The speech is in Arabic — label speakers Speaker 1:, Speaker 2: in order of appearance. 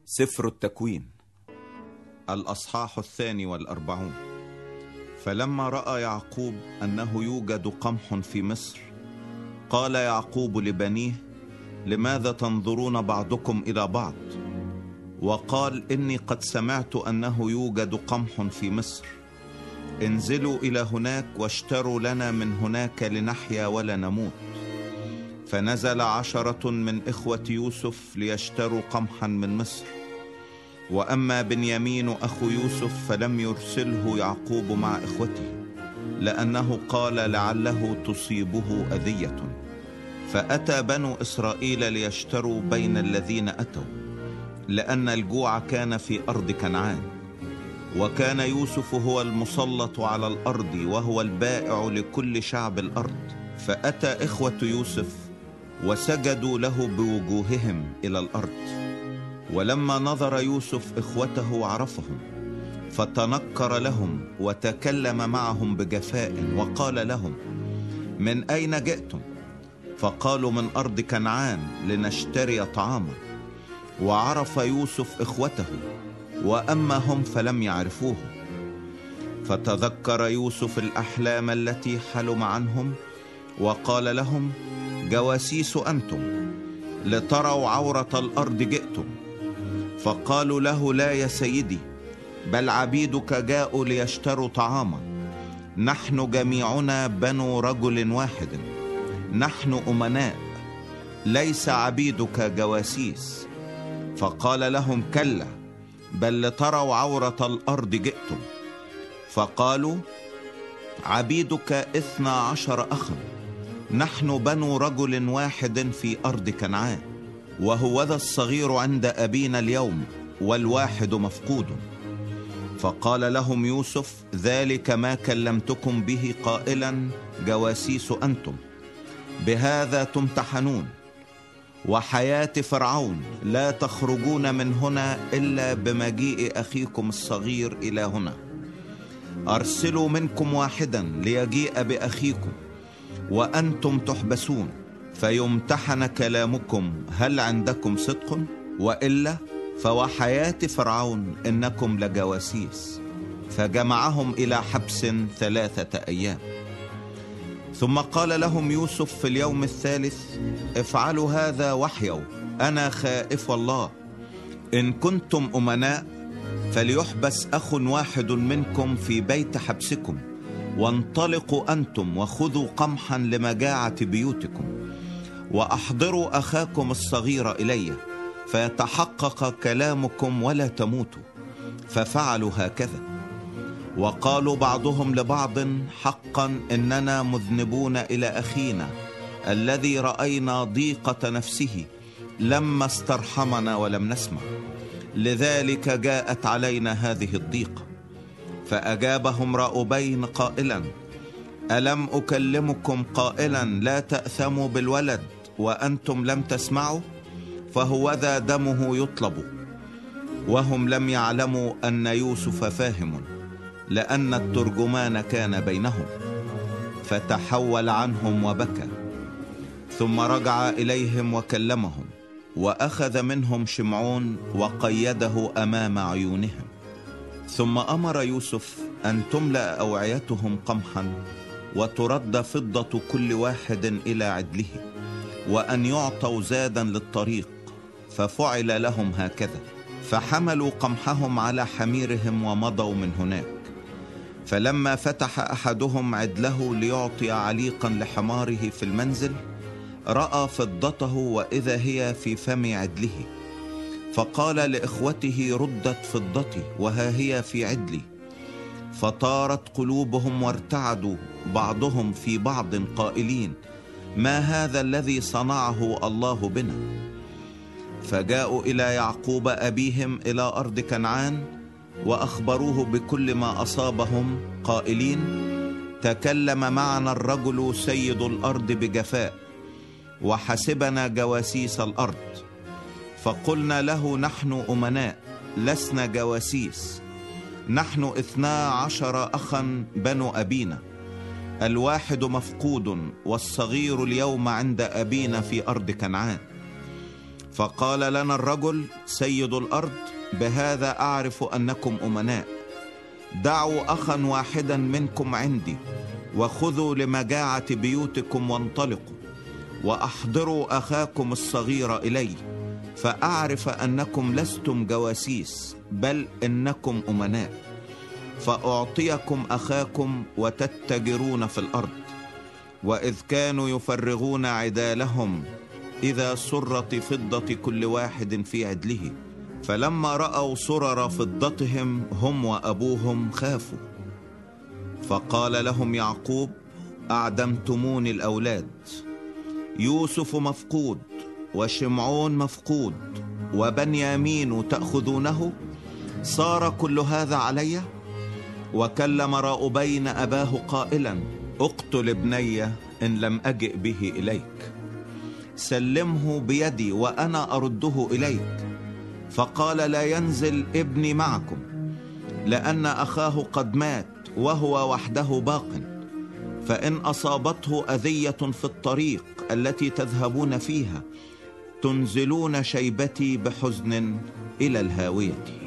Speaker 1: سفر التكوين الأصحاح 42. فلما رأى يعقوب أنه يوجد قمح في مصر، قال يعقوب لبنيه: لماذا تنظرون بعضكم إلى بعض؟ وقال: إني قد سمعت أنه يوجد قمح في مصر، انزلوا إلى هناك واشتروا لنا من هناك لنحيا ولا نموت. فنزل 10 من إخوة يوسف ليشتروا قمحا من مصر. وأما بنيامين أخو يوسف فلم يرسله يعقوب مع إخوته، لأنه قال لعله تصيبه أذية. فأتى بنو إسرائيل ليشتروا بين الذين أتوا، لأن الجوع كان في أرض كنعان، وكان يوسف هو المسلط على الأرض وهو البائع لكل شعب الأرض. فأتى إخوة يوسف وسجدوا له بوجوههم إلى الأرض. ولما نظر يوسف إخوته عرفهم، فتنكر لهم وتكلم معهم بجفاء وقال لهم: من أين جئتم؟ فقالوا: من أرض كنعان لنشتري طعاما. وعرف يوسف إخوته، وأما هم فلم يعرفوه. فتذكر يوسف الأحلام التي حلم عنهم، وقال لهم: جواسيس أنتم، لتروا عورة الأرض جئتم. فقالوا له: لا يا سيدي، بل عبيدك جاءوا ليشتروا طعاما، نحن جميعنا بنو رجل واحد، نحن أمناء، ليس عبيدك جواسيس. فقال لهم: كلا، بل لتروا عورة الأرض جئتم. فقالوا: عبيدك 12 أخا، نحن بنو رجل واحد في أرض كنعان، وهوذا الصغير عند أبينا اليوم والواحد مفقود. فقال لهم يوسف: ذلك ما كلمتكم به قائلا: جواسيس أنتم، بهذا تمتحنون. وحياة فرعون لا تخرجون من هنا إلا بمجيء أخيكم الصغير إلى هنا. أرسلوا منكم واحدا ليجيء بأخيكم، وأنتم تحبسون، فيمتحن كلامكم هل عندكم صدق، وإلا فوحياة فرعون إنكم لجواسيس. فجمعهم إلى حبس 3 أيام. ثم قال لهم يوسف في اليوم الثالث: افعلوا هذا واحيوا، أنا خائف الله. إن كنتم أمناء فليحبس أخ واحد منكم في بيت حبسكم، وانطلقوا أنتم وخذوا قمحا لمجاعة بيوتكم، وأحضروا أخاكم الصغير إلي، فيتحقق كلامكم ولا تموتوا. ففعلوا هكذا. وقالوا بعضهم لبعض: حقا إننا مذنبون إلى أخينا الذي رأينا ضيقة نفسه لما استرحمنا ولم نسمع، لذلك جاءت علينا هذه الضيقة. فأجابهم رأوبين قائلا: ألم أكلمكم قائلا لا تأثموا بالولد وأنتم لم تسمعوا؟ فهوذا دمه يطلب. وهم لم يعلموا أن يوسف فاهم، لأن الترجمان كان بينهم. فتحول عنهم وبكى، ثم رجع إليهم وكلمهم، وأخذ منهم شمعون وقيده أمام عيونهم. ثم أمر يوسف أن تملأ أوعيتهم قمحا، وترد فضة كل واحد إلى عدله، وأن يعطوا زادا للطريق. ففعل لهم هكذا. فحملوا قمحهم على حميرهم ومضوا من هناك. فلما فتح أحدهم عدله ليعطي عليقا لحماره في المنزل، رأى فضته وإذا هي في فم عدله. فقال لإخوته: ردت فضتي وها هي في عدلي. فطارت قلوبهم وارتعدوا بعضهم في بعض قائلين: ما هذا الذي صنعه الله بنا؟ فجاءوا إلى يعقوب أبيهم إلى أرض كنعان، وأخبروه بكل ما أصابهم قائلين: تكلم معنا الرجل سيد الأرض بجفاء، وحسبنا جواسيس الأرض. فقلنا له: نحن أمناء، لسنا جواسيس، نحن 12 أخا بنو أبينا، الواحد مفقود والصغير اليوم عند أبينا في أرض كنعان. فقال لنا الرجل سيد الأرض: بهذا أعرف أنكم أمناء. دعوا أخا واحدا منكم عندي، وخذوا لمجاعة بيوتكم وانطلقوا، وأحضروا أخاكم الصغير إلي، فأعرف أنكم لستم جواسيس، بل إنكم أمناء، فأعطيكم أخاكم وتتجرون في الأرض. وإذ كانوا يفرغون عدالهم، إذا سرة فضة كل واحد في عدله، فلما رأوا سرر فضتهم هم وأبوهم خافوا. فقال لهم يعقوب: أعدمتموني الأولاد، يوسف مفقود، وشمعون مفقود، وبنيامين تأخذونه، صار كل هذا علي؟ وكلم راؤبين أباه قائلا: اقتل ابني إن لم أجئ به إليك، سلمه بيدي وأنا أرده إليك. فقال: لا ينزل ابني معكم، لأن أخاه قد مات وهو وحده باق، فإن أصابته أذية في الطريق التي تذهبون فيها تنزلون شيبتي بحزن إلى الهاوية.